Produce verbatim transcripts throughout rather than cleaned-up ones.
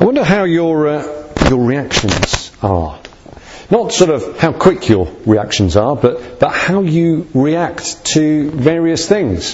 I wonder how your uh, your reactions are. Not sort of how quick your reactions are, but, but how you react to various things.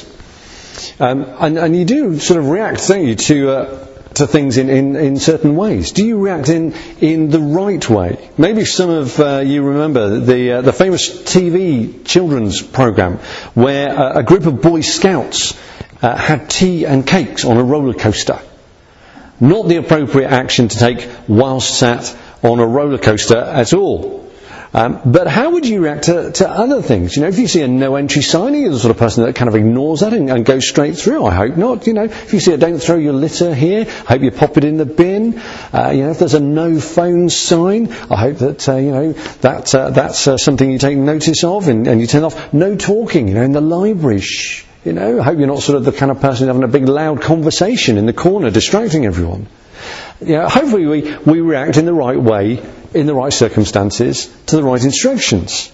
Um, and, and you do sort of react, don't you, to uh, to things in, in, in certain ways. Do you react in, in the right way? Maybe some of uh, you remember the uh, the famous T V children's programme where uh, a group of Boy Scouts uh, had tea and cakes on a roller coaster. Not the appropriate action to take whilst sat on a roller coaster at all. Um, but how would you react to, to other things? You know, if you see a no entry sign, are you the sort of person that kind of ignores that and, and goes straight through? I hope not. You know, if you see a don't throw your litter here, I hope you pop it in the bin. Uh, you know, if there's a no phone sign, I hope that, uh, you know, that, uh, that's uh, something you take notice of and, and you turn off. No talking, you know, in the library. Shh, you know, I hope you're not sort of the kind of person having a big loud conversation in the corner, distracting everyone. You know, hopefully we, we react in the right way, in the right circumstances, to the right instructions.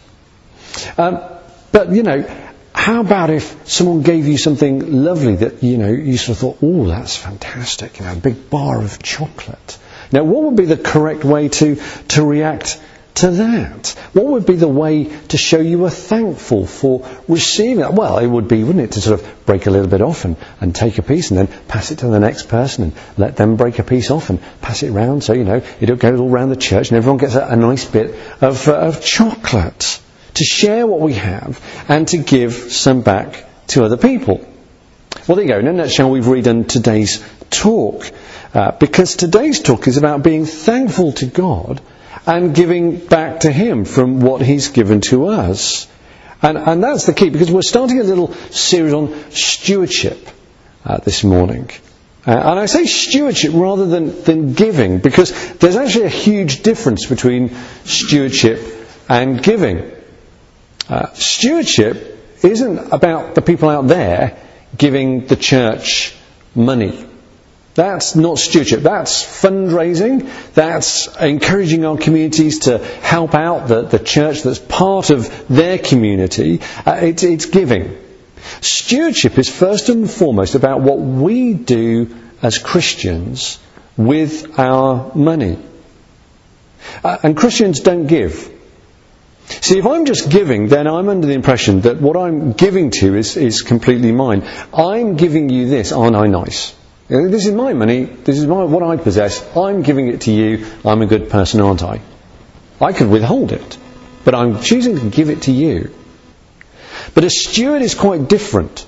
Um, but, you know, how about if someone gave you something lovely that, you know, you sort of thought, oh, that's fantastic, you know, a big bar of chocolate. Now, what would be the correct way to, to react to that? What would be the way to show you were thankful for receiving that? Well, it would be, wouldn't it, to sort of break a little bit off and, and take a piece and then pass it to the next person and let them break a piece off and pass it round so, you know, it goes all around the church and everyone gets a, a nice bit of, uh, of chocolate. To share what we have and to give some back to other people. Well, there you go. In a nutshell, we've redone today's talk. Uh, because today's talk is about being thankful to God and giving back to Him from what He's given to us. And, and that's the key, because we're starting a little series on stewardship uh, this morning. Uh, and I say stewardship rather than, than giving, because there's actually a huge difference between stewardship and giving. Uh, stewardship isn't about the people out there giving the church money. That's not stewardship. That's fundraising. That's encouraging our communities to help out the, the church that's part of their community. Uh, it's, it's giving. Stewardship is first and foremost about what we do as Christians with our money. Uh, and Christians don't give. See, if I'm just giving, then I'm under the impression that what I'm giving to is, is completely mine. I'm giving you this, aren't I nice? This is my money, this is my, what I possess, I'm giving it to you, I'm a good person, aren't I? I could withhold it, but I'm choosing to give it to you. But a steward is quite different.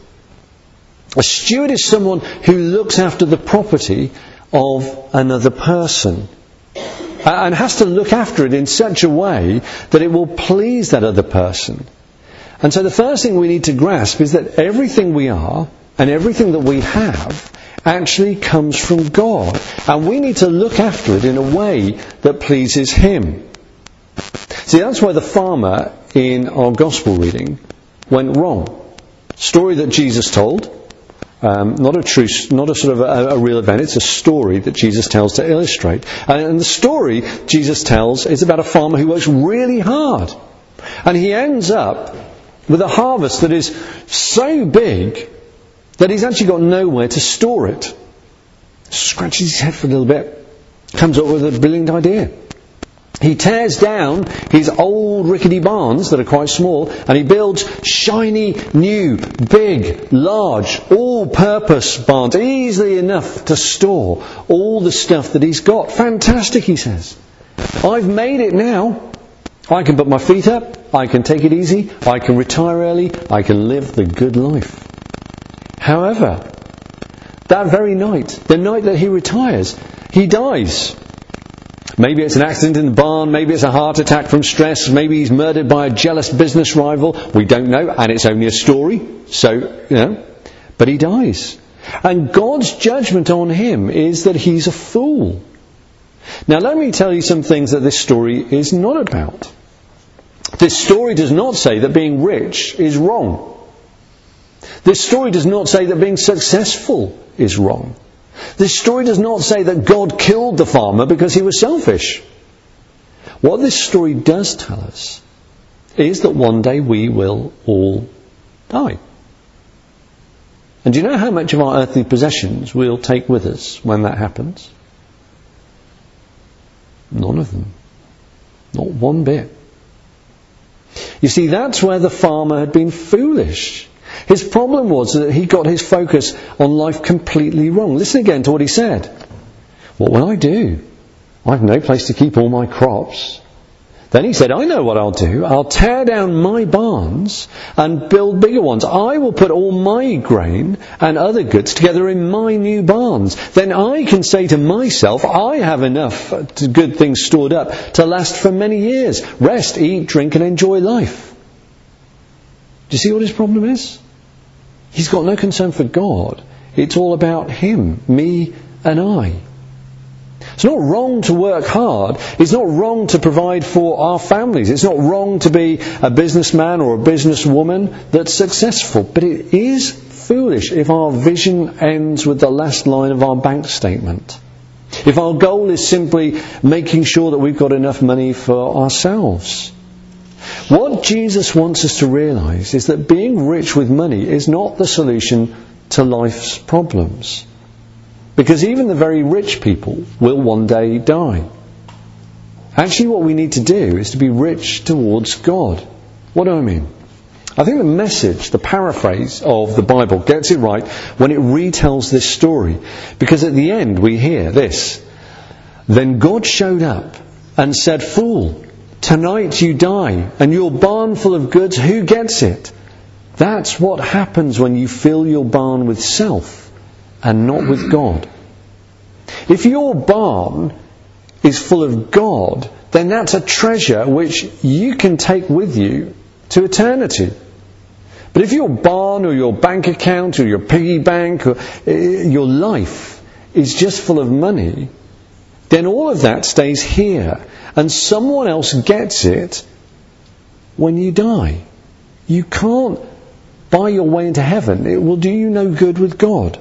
A steward is someone who looks after the property of another person. And has to look after it in such a way that it will please that other person. And so the first thing we need to grasp is that everything we are and everything that we have actually comes from God. And we need to look after it in a way that pleases Him. See, that's why the farmer in our gospel reading went wrong. Story that Jesus told. Um, not a true, not a sort of a, a real event. It's a story that Jesus tells to illustrate. And, and the story Jesus tells is about a farmer who works really hard. And he ends up with a harvest that is so big that he's actually got nowhere to store it. Scratches his head for a little bit. Comes up with a brilliant idea. He tears down his old rickety barns that are quite small and he builds shiny, new, big, large, all-purpose barns, easily enough to store all the stuff that he's got. Fantastic, he says. I've made it now. I can put my feet up, I can take it easy, I can retire early, I can live the good life. However, that very night, the night that he retires, he dies. Maybe it's an accident in the barn, maybe it's a heart attack from stress, maybe he's murdered by a jealous business rival. We don't know, and it's only a story, so, you know. But he dies. And God's judgment on him is that he's a fool. Now let me tell you some things that this story is not about. This story does not say that being rich is wrong. This story does not say that being successful is wrong. This story does not say that God killed the farmer because he was selfish. What this story does tell us is that one day we will all die. And do you know how much of our earthly possessions we'll take with us when that happens? None of them. Not one bit. You see, that's where the farmer had been foolish. His problem was that he got his focus on life completely wrong. Listen again to what he said. What will I do? I have no place to keep all my crops. Then he said, I know what I'll do. I'll tear down my barns and build bigger ones. I will put all my grain and other goods together in my new barns. Then I can say to myself, I have enough good things stored up to last for many years. Rest, eat, drink and enjoy life. Do you see what his problem is? He's got no concern for God. It's all about him, me and I. It's not wrong to work hard. It's not wrong to provide for our families. It's not wrong to be a businessman or a businesswoman that's successful. But it is foolish if our vision ends with the last line of our bank statement. If our goal is simply making sure that we've got enough money for ourselves. What Jesus wants us to realise is that being rich with money is not the solution to life's problems. Because even the very rich people will one day die. Actually, what we need to do is to be rich towards God. What do I mean? I think the message, the paraphrase of the Bible gets it right when it retells this story. Because at the end we hear this. Then God showed up and said, Fool, tonight you die, and your barn full of goods, who gets it? That's what happens when you fill your barn with self and not with God. If your barn is full of God, then that's a treasure which you can take with you to eternity. But if your barn or your bank account or your piggy bank or your life is just full of money, then all of that stays here and someone else gets it when you die. You can't buy your way into heaven. It will do you no good with God.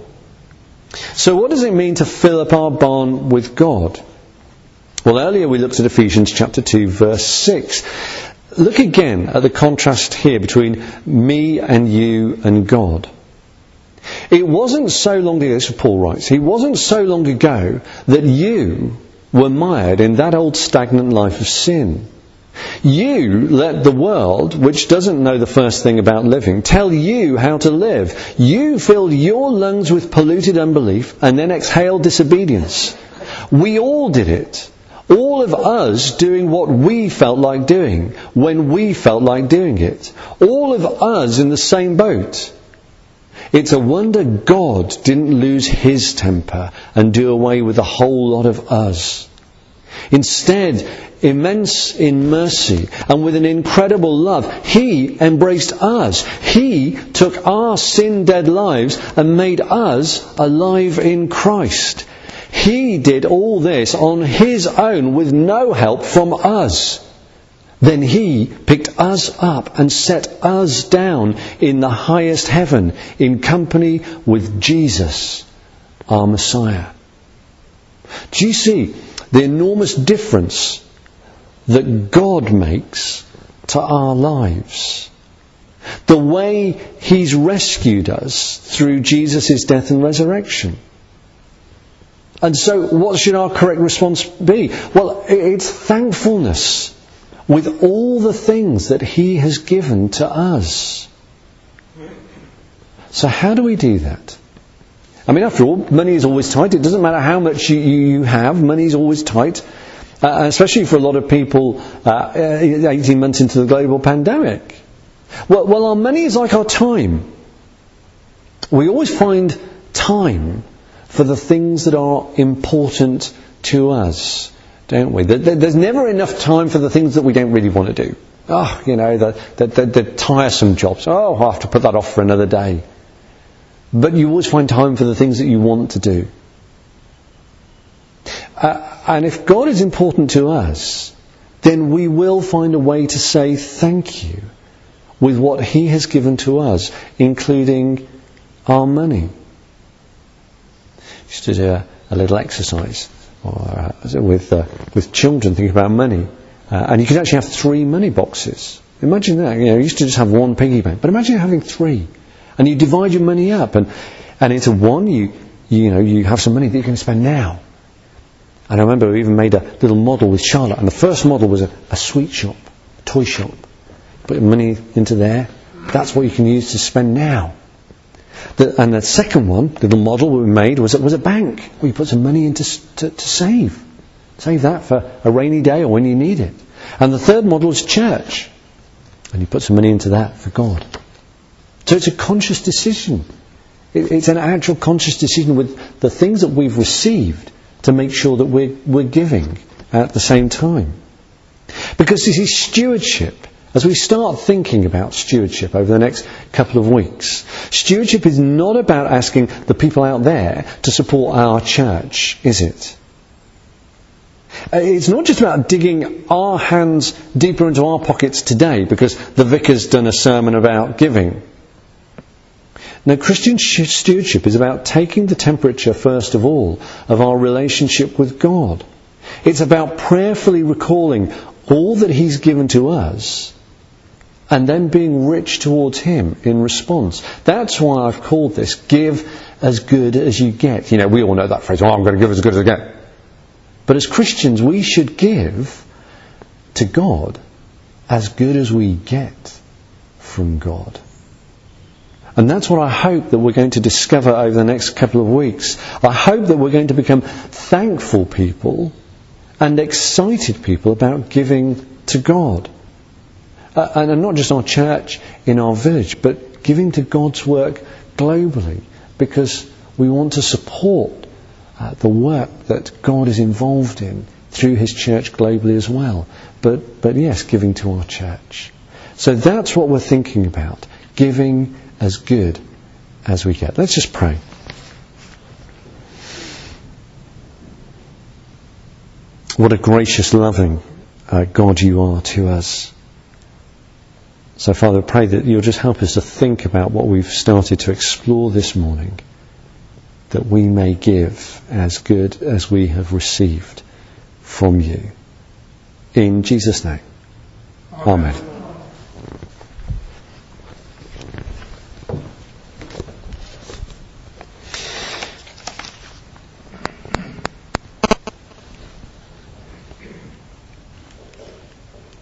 So what does it mean to fill up our barn with God? Well, earlier we looked at Ephesians chapter two, verse six. Look again at the contrast here between me and you and God. It wasn't so long ago, this is Paul writes, it wasn't so long ago that you were mired in that old stagnant life of sin. You let the world, which doesn't know the first thing about living, tell you how to live. You filled your lungs with polluted unbelief and then exhaled disobedience. We all did it. All of us doing what we felt like doing, when we felt like doing it. All of us in the same boat. It's a wonder God didn't lose his temper and do away with a whole lot of us. Instead, immense in mercy and with an incredible love, he embraced us. He took our sin-dead lives and made us alive in Christ. He did all this on his own with no help from us. Then he picked us up and set us down in the highest heaven in company with Jesus, our Messiah. Do you see the enormous difference that God makes to our lives? The way he's rescued us through Jesus' death and resurrection. And so what should our correct response be? Well, it's thankfulness with all the things that he has given to us. So how do we do that? I mean, after all, money is always tight. It doesn't matter how much you, you have, money is always tight. Uh, especially for a lot of people uh, eighteen months into the global pandemic. Well, well, our money is like our time. We always find time for the things that are important to us, don't we? There's never enough time for the things that we don't really want to do. Oh, you know, the, the, the, the tiresome jobs. Oh, I'll have to put that off for another day. But you always find time for the things that you want to do. Uh, and if God is important to us, then we will find a way to say thank you with what he has given to us, including our money. Just to do a, a little exercise or, uh, with uh, with children thinking about money. Uh, and you can actually have three money boxes. Imagine that. You know, you used to just have one piggy bank, but imagine having three. And you divide your money up, and, and into one you you know you have some money that you can spend now. And I remember we even made a little model with Charlotte. And the first model was a, a sweet shop, a toy shop. Put money into there. That's what you can use to spend now. The, and the second one, the little model we made, was, was a bank where you put some money into to, to save. Save that for a rainy day or when you need it. And the third model is church. And you put some money into that for God. So it's a conscious decision. It, it's an actual conscious decision with the things that we've received to make sure that we're, we're giving at the same time. Because this is stewardship. As we start thinking about stewardship over the next couple of weeks, stewardship is not about asking the people out there to support our church, is it? It's not just about digging our hands deeper into our pockets today because the vicar's done a sermon about giving. No, Christian stewardship is about taking the temperature, first of all, of our relationship with God. It's about prayerfully recalling all that He's given to us and then being rich towards Him in response. That's why I've called this, give as good as you get. You know, we all know that phrase, oh, I'm going to give as good as I get. But as Christians, we should give to God as good as we get from God. And that's what I hope that we're going to discover over the next couple of weeks. I hope that we're going to become thankful people and excited people about giving to God. Uh, and not just our church in our village, but giving to God's work globally, because we want to support uh, the work that God is involved in through His church globally as well. But, but yes, giving to our church. So that's what we're thinking about, giving as good as we get. Let's just pray. What a gracious, loving uh, God you are to us. So, Father, I pray that you'll just help us to think about what we've started to explore this morning, that we may give as good as we have received from you. In Jesus' name, Amen. Amen.